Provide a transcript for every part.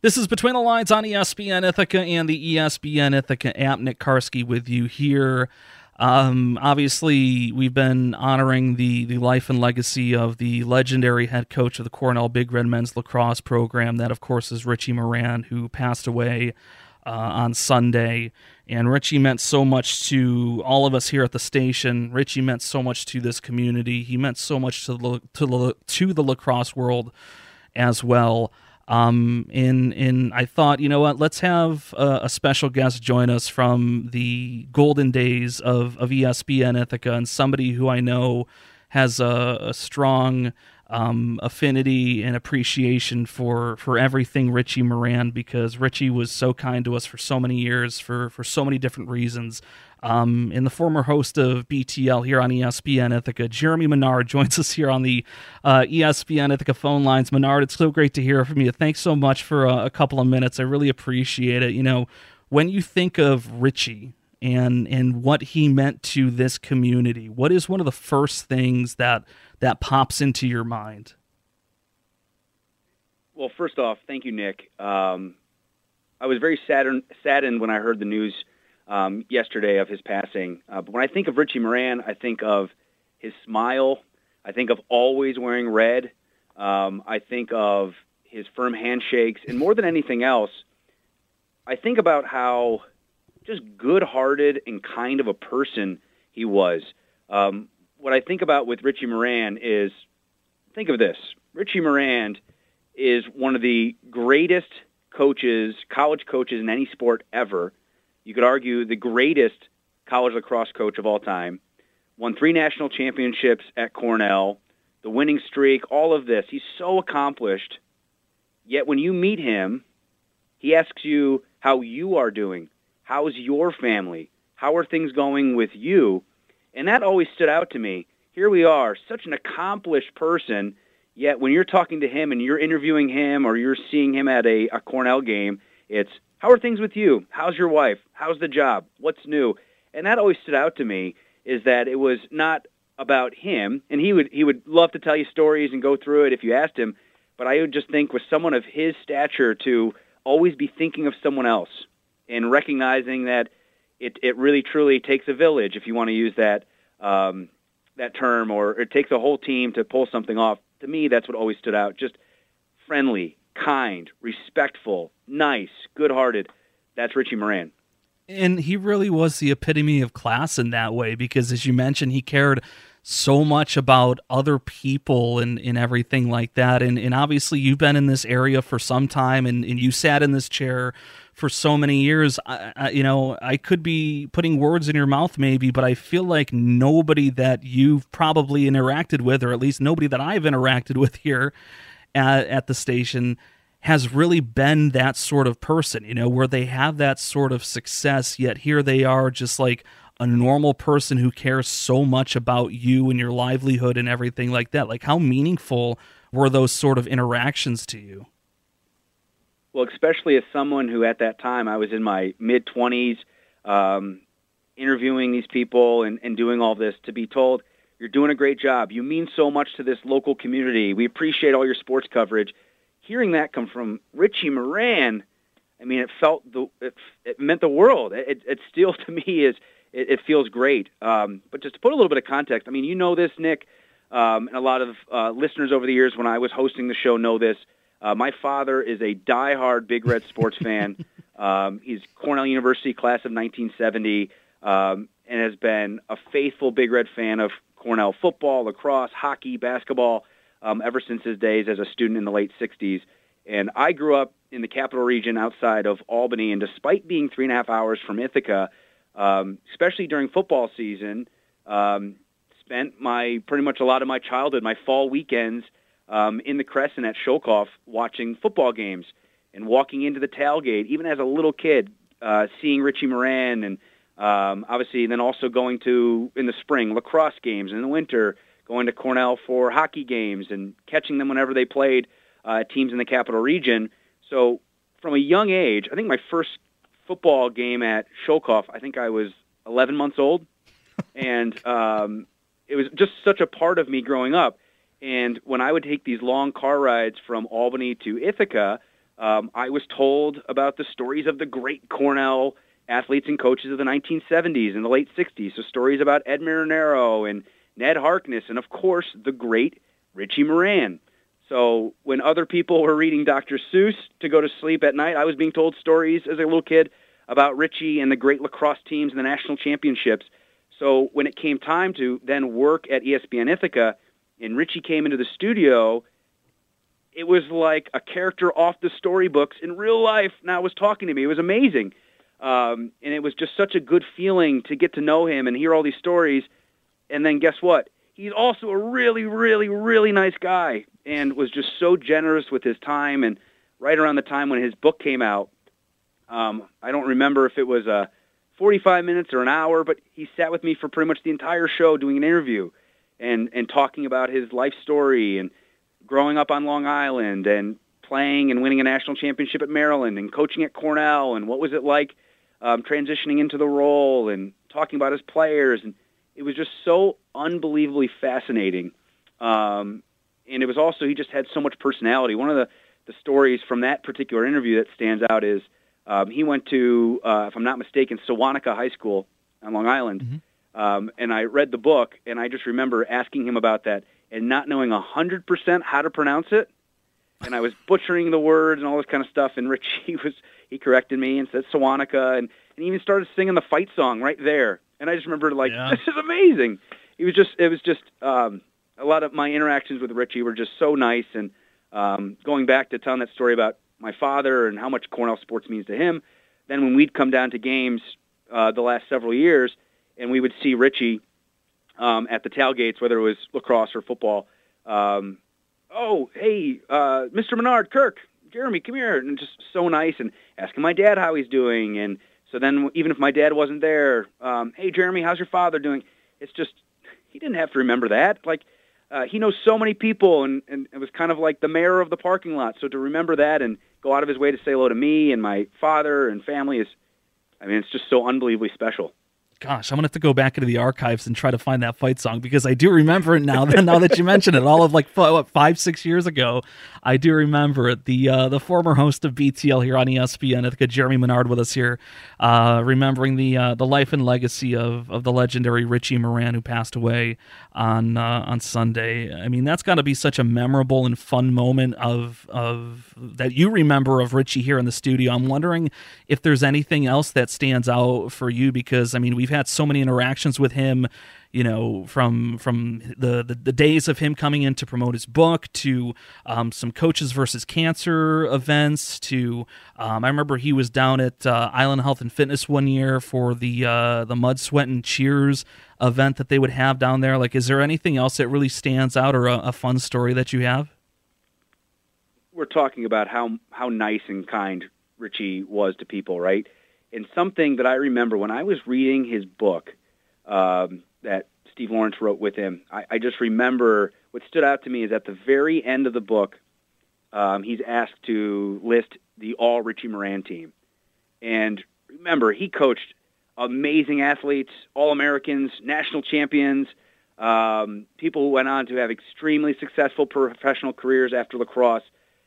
This is Between the Lines on ESPN Ithaca and the ESPN Ithaca app. Nick Karski with you here. Obviously, we've been honoring the life and legacy of the legendary head coach of the Cornell Big Red men's lacrosse program. That, of course, is Richie Moran, who passed away on Sunday. And Richie meant so much to all of us here at the station. Richie meant so much to this community. He meant so much to the lacrosse world as well. And I thought, you know what, let's have a special guest join us from the golden days of ESPN Ithaca, and somebody who I know has a strong affinity and appreciation for everything Richie Moran, because Richie was so kind to us for so many years for so many different reasons. And the former host of BTL here on ESPN Ithaca, Jeremy Menard, joins us here on the ESPN Ithaca phone lines. Menard, it's so great to hear from you. Thanks so much for a couple of minutes. I really appreciate it. You know, when you think of Richie and what he meant to this community, what is one of the first things that pops into your mind? Well, first off, thank you, Nick. I was very saddened when I heard the news yesterday of his passing. But when I think of Richie Moran, I think of his smile. I think of always wearing red. I think of his firm handshakes. And more than anything else, I think about how just good-hearted and kind of a person he was. What I think about with Richie Moran is, think of this. Richie Moran is one of the greatest coaches, college coaches in any sport ever. You could argue the greatest college lacrosse coach of all time. Won 3 national championships at Cornell, the winning streak, all of this. He's so accomplished. Yet when you meet him, he asks you how you are doing. How's your family? How are things going with you? And that always stood out to me. Here we are, such an accomplished person, yet when you're talking to him and you're interviewing him or you're seeing him at a Cornell game, it's, how are things with you? How's your wife? How's the job? What's new? And that always stood out to me, is that it was not about him, and he would love to tell you stories and go through it if you asked him, but I would just think with someone of his stature to always be thinking of someone else and recognizing that it really truly takes a village, if you want to use that term, or it takes a whole team to pull something off. To me, that's what always stood out. Just friendly, kind, respectful, nice, good-hearted. That's Richie Moran. And he really was the epitome of class in that way, because as you mentioned, he cared so much about other people and everything like that. And obviously you've been in this area for some time, and you sat in this chair for so many years. I could be putting words in your mouth maybe, but I feel like nobody that you've probably interacted with, or at least nobody that I've interacted with here at the station, has really been that sort of person, where they have that sort of success, yet here they are just like a normal person who cares so much about you and your livelihood and everything like that. Like, how meaningful were those sort of interactions to you? Well, especially as someone who at that time, I was in my mid-20s, interviewing these people and doing all this, to be told, you're doing a great job. You mean so much to this local community. We appreciate all your sports coverage. Hearing that come from Richie Moran, I mean, it meant the world. It still, to me, it feels great. But just to put a little bit of context, I mean, you know this, Nick, and a lot of listeners over the years when I was hosting the show know this. My father is a diehard Big Red sports fan. He's Cornell University class of 1970, and has been a faithful Big Red fan of Cornell football, lacrosse, hockey, basketball, ever since his days as a student in the late 60s. And I grew up in the capital region outside of Albany, and despite being 3.5 hours from Ithaca, especially during football season, spent pretty much a lot of my childhood, my fall weekends, in the Crescent at Shokoff watching football games and walking into the tailgate, even as a little kid, seeing Richie Moran, and obviously then also going to, in the spring, lacrosse games, and in the winter, going to Cornell for hockey games and catching them whenever they played teams in the capital region. So from a young age, I think my first football game at Shokoff, I think I was 11 months old, and it was just such a part of me growing up. And when I would take these long car rides from Albany to Ithaca, I was told about the stories of the great Cornell athletes and coaches of the 1970s and the late 60s. So stories about Ed Marinero and Ned Harkness, and of course, the great Richie Moran. So when other people were reading Dr. Seuss to go to sleep at night, I was being told stories as a little kid about Richie and the great lacrosse teams and the national championships. So when it came time to then work at ESPN Ithaca, and Richie came into the studio, it was like a character off the storybooks in real life now was talking to me. It was amazing. And it was just such a good feeling to get to know him and hear all these stories. And then guess what? He's also a really, really, really nice guy and was just so generous with his time. And right around the time when his book came out, I don't remember if it was 45 minutes or an hour, but he sat with me for pretty much the entire show doing an interview and talking about his life story and growing up on Long Island and playing and winning a national championship at Maryland and coaching at Cornell and what was it like transitioning into the role and talking about his players. And it was just so unbelievably fascinating. And it was also, he just had so much personality. One of the stories from that particular interview that stands out is he went to, if I'm not mistaken, Sewanaka High School on Long Island. Mm-hmm. And I read the book, and I just remember asking him about that and not knowing 100% how to pronounce it. And I was butchering the words and all this kind of stuff. And Richie he corrected me and said Sewanaka, and he even started singing the fight song right there. And I just remember this is amazing. It was just a lot of my interactions with Richie were just so nice. And going back to telling that story about my father and how much Cornell sports means to him, then when we'd come down to games the last several years, and we would see Richie at the tailgates, whether it was lacrosse or football. Oh, hey, Mr. Menard, Kirk, Jeremy, come here, and just so nice, and asking my dad how he's doing. And so then even if my dad wasn't there, hey, Jeremy, how's your father doing? It's just, he didn't have to remember that. He knows so many people, and it was kind of like the mayor of the parking lot. So to remember that and go out of his way to say hello to me and my father and family it's just so unbelievably special. Gosh, I'm going to have to go back into the archives and try to find that fight song because I do remember it now. Now that you mention it, all of 5-6 years ago, I do remember it. The former host of BTL here on ESPN, Ithaca, Jeremy Menard, with us here, remembering the life and legacy of the legendary Richie Moran, who passed away on Sunday. I mean, that's got to be such a memorable and fun moment of that you remember of Richie here in the studio. I'm wondering if there's anything else that stands out for you because, I mean, we've had so many interactions with him, from the days of him coming in to promote his book to some Coaches versus Cancer events to I remember he was down at Island Health and Fitness one year for the Mud, Sweat, and Cheers event that they would have down there. Is there anything else that really stands out or a fun story that you have? We're talking about how nice and kind Richie was to people, right? And something that I remember when I was reading his book that Steve Lawrence wrote with him, I just remember what stood out to me is at the very end of the book, he's asked to list the all Richie Moran team. And remember, he coached amazing athletes, All-Americans, national champions, people who went on to have extremely successful professional careers after lacrosse.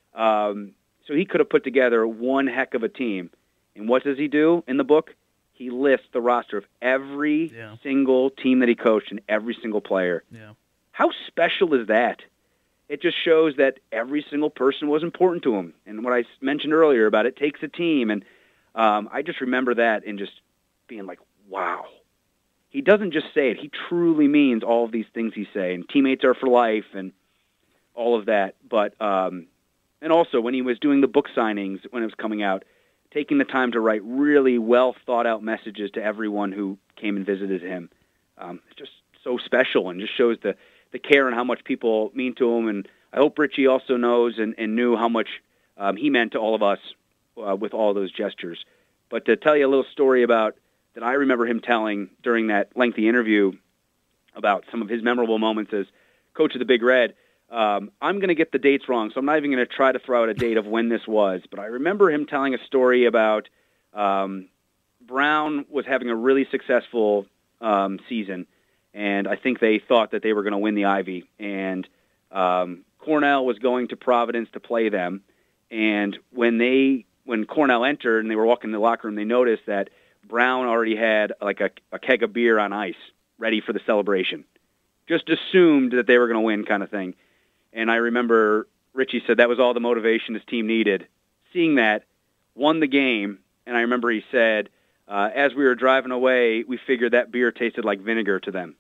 So he could have put together one heck of a team. And what does he do in the book? He lists the roster of every single team that he coached and every single player. Yeah. How special is that? It just shows that every single person was important to him. And what I mentioned earlier about it takes a team. And I just remember that and just being like, wow. He doesn't just say it. He truly means all of these things he say. And teammates are for life and all of that. But and also when he was doing the book signings when it was coming out, taking the time to write really well thought out messages to everyone who came and visited him. It's just so special and just shows the care and how much people mean to him. And I hope Richie also knows and knew how much he meant to all of us with all those gestures. But to tell you a little story about that I remember him telling during that lengthy interview about some of his memorable moments as coach of the Big Red, I'm going to get the dates wrong, so I'm not even going to try to throw out a date of when this was. But I remember him telling a story about Brown was having a really successful season, and I think they thought that they were going to win the Ivy. And Cornell was going to Providence to play them, And when Cornell entered and they were walking in the locker room, they noticed that Brown already had like a keg of beer on ice ready for the celebration. Just assumed that they were going to win kind of thing. And I remember Richie said that was all the motivation his team needed. Seeing that, won the game, and I remember he said, as we were driving away, we figured that beer tasted like vinegar to them.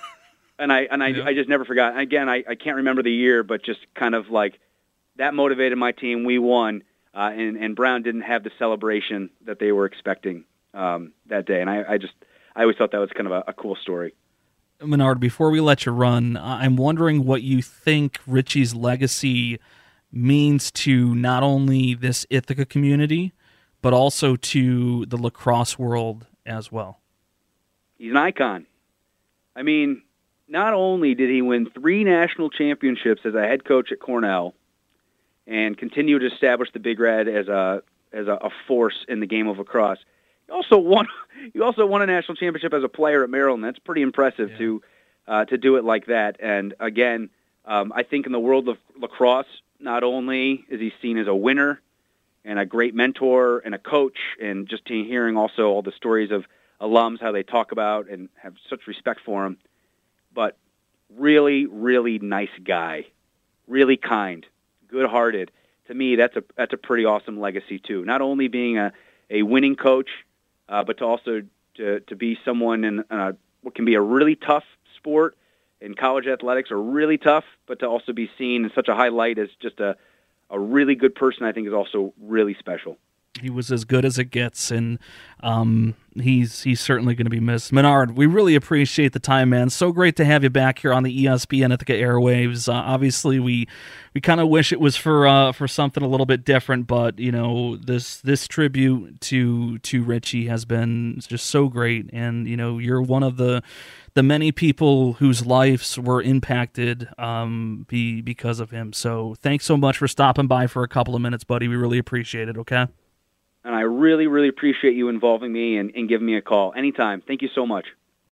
I just never forgot. Again, I can't remember the year, but just kind of like that motivated my team. We won, and Brown didn't have the celebration that they were expecting that day. And I always thought that was kind of a cool story. Menard, before we let you run, I'm wondering what you think Richie's legacy means to not only this Ithaca community, but also to the lacrosse world as well. He's an icon. I mean, not only did he win 3 national championships as a head coach at Cornell and continue to establish the Big Red as a force in the game of lacrosse, he also won a national championship as a player at Maryland. That's pretty impressive to do it like that. And again, I think in the world of lacrosse, not only is he seen as a winner and a great mentor and a coach, and just hearing also all the stories of alums, how they talk about and have such respect for him, but really, really nice guy, really kind, good-hearted. To me, that's a pretty awesome legacy too. Not only being a winning coach, but to also to be someone in what can be a really tough sport, and college athletics are really tough, but to also be seen in such a high light as just a really good person, I think is also really special. He was as good as it gets, and he's certainly going to be missed. Menard, we really appreciate the time, man. So great to have you back here on the ESPN Ithaca airwaves. Obviously, we kind of wish it was for something a little bit different, but this tribute to Richie has been just so great, and you're one of the many people whose lives were impacted because of him. So thanks so much for stopping by for a couple of minutes, buddy. We really appreciate it. Okay. And I really, really appreciate you involving me and giving me a call anytime. Thank you so much.